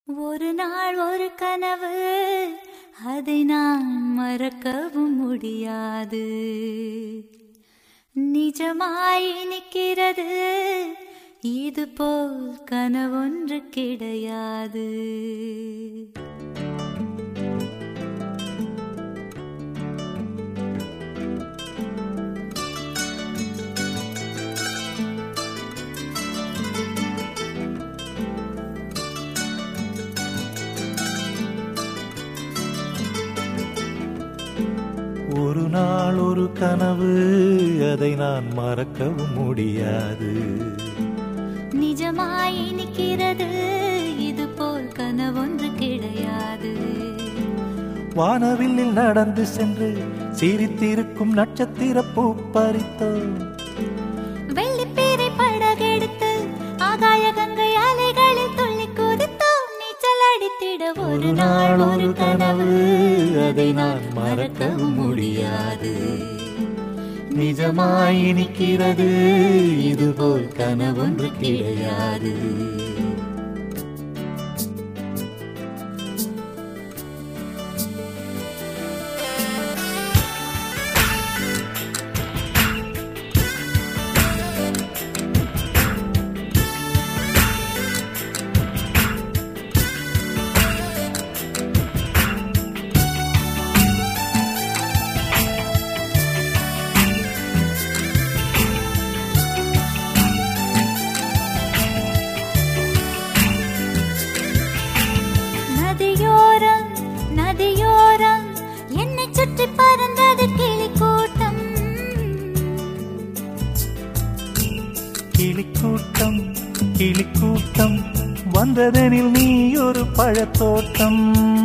ஒரு நாள் ஒரு கனவு, அதை நான் மறக்கவும் முடியாது. நிஜமாய் நிற்கிறது, இது போல் கனவொன்று கிடையாது. ஒரு நாள் ஒரு கனவு, அதை நான் மறக்கவும் முடியாது. நிஜமாய் நிற்கிறது, இது போல் கனவொன்று கிடையாது. வானவில்லில் நடந்து சென்று சிரித்திருக்கும் நட்சத்திர பூ பறித்தோம். வெள்ளிப்பீரை படகெடுத்து ஆகாய கங்கை அலைகளில் துள்ளி குதித்தோம். நீச்சல் அடித்திட ஒரு நாள் ஒரு கனவு, அதை நான் மறக்கவும் முடியாது. நிஜமாய் நிற்கிறது, இது போல் கனவொன்று கிடையாது. நதியோரம் என்னை சுற்றி பறந்தது கிளிக்கூட்டம். கிளிக்கூட்டம் கிளிக்கூட்டம் வந்ததெனில் நீ ஒரு பழத்தோட்டம்.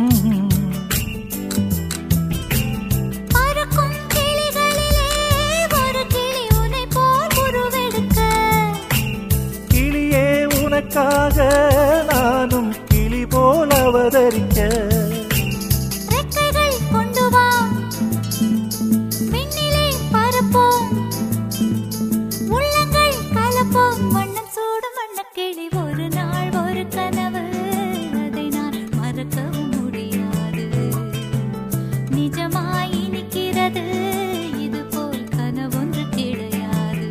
பறக்கும் கிளிகளிலே ஒரு கிளி உன்னை போல் உருவெடுக்க. கிளியே உனக்காக நானும் கிளி போல் அவதரிக்க. ரெக்கைகள் கொண்டு வா, விண்ணிலே பறப்போம், உள்ளங்கள் கலப்போம், வண்ணம் சூடும் வண்ணக்கிளி. ஒரு நாள் ஒரு கனவு, அதை நான் மறக்கவும் முடியாது. நிஜமாய் நிற்கிறது, இது போல் கனவொன்று கிடையாது.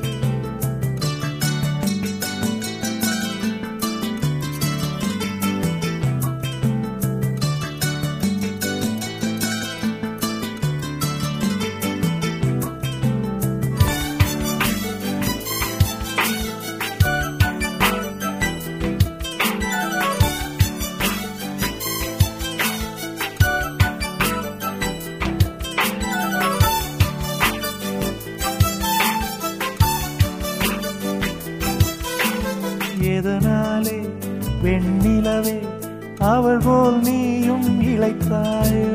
எதனாலே வெண்ணிலவே அவள் போல் நீயும் இளைத்தாயோ?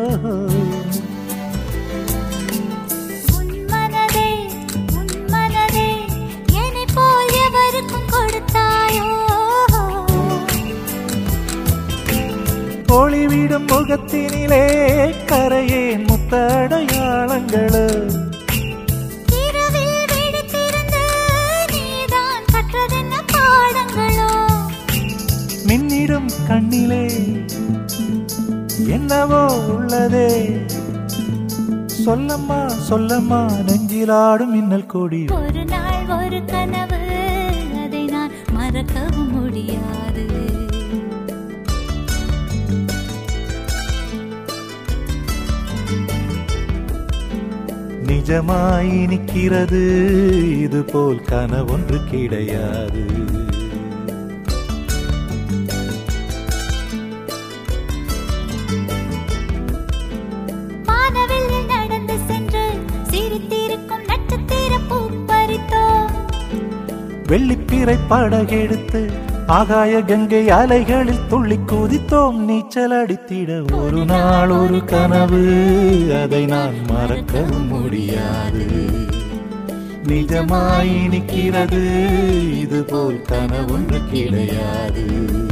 உன் மனதே என்னை போல் எவருக்கும் கொடுத்தாயோ? ஒளிவிடும் முகத்தினிலே கரையே முத்தடையாளங்களோ? இரவில் விழித்திருந்து நீதான் கற்றதென்ன பாடங்களோ? மின்னிடும் கண்ணிலே என்னவோ உள்ளதே, சொல்லம்மா சொல்லம்மா நெஞ்சிலாடும் மின்னல் கொடி. ஒரு நாள் ஒரு கனவு, அதை நான் மறக்கவும் முடியாது. நிஜமாய் நிற்கிறது, இது போல் கனவொன்று கிடையாது. வானவில்லில் நடந்து சென்று சிரித்திருக்கும் நட்சத்திர பூ பறித்தோம். வெள்ளிப்பீரை படகெடுத்து ஆகாய கங்கை அலைகளில் துள்ளி குதித்தோம். நீச்சல் அடித்திட ஒரு நாள் ஒரு கனவு, அதை நான் மறக்கவும் முடியாது. நிஜமாய் நிற்கிறது, இது போல் கனவொன்று கிடையாது.